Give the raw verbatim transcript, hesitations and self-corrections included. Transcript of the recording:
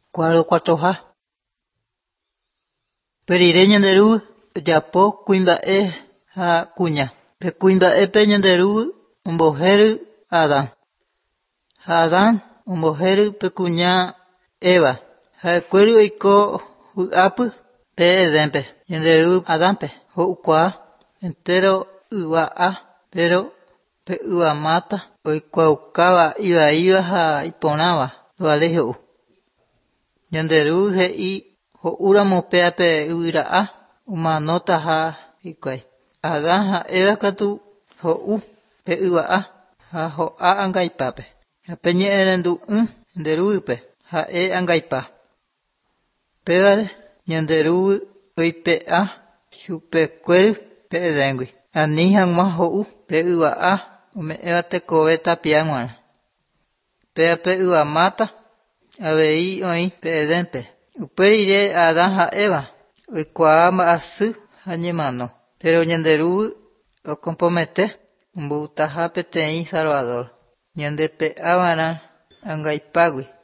Cuadro cuatroja. Perire ñanderu yapo kuimba'e ha kuña. Pe kuimba'épe ñanderu ombohéry Adán. Ha Adán ombohéry pe kuña Eva. Ha'ekuéri oiko hy'ápy pe Edénpe. Ñanderu Adánpe ho'ukua entero yva'a pero pe yvamáta oikuaukáva ivaíva ha iporãva vale ho'u. Ñanderu he'i ho'úramo péape yvyra'a omanóta ha hikuái. Adán ha Eva katu ho'u pe yva'a ha ho'a ãngaipápe. Ha pe ñe'ẽ rendu'ỹ nderúpe ha'e ãngaipa. Pévare ñanderúgui oipe'a chupekuéri pe Edéngui. Ani hag̃ua ho'u pe yva'a ome'ẽva tekove tapiaguara. Péape yvamáta avei oĩ pe Edénpe. Upérire Adán ha Eva oikuaa mba'asy ha ñemano. Pero ñanderúgui ocompromete ombo'utaha peteĩ Salvador. Ñandepe'ãva'erã ãngaipágui.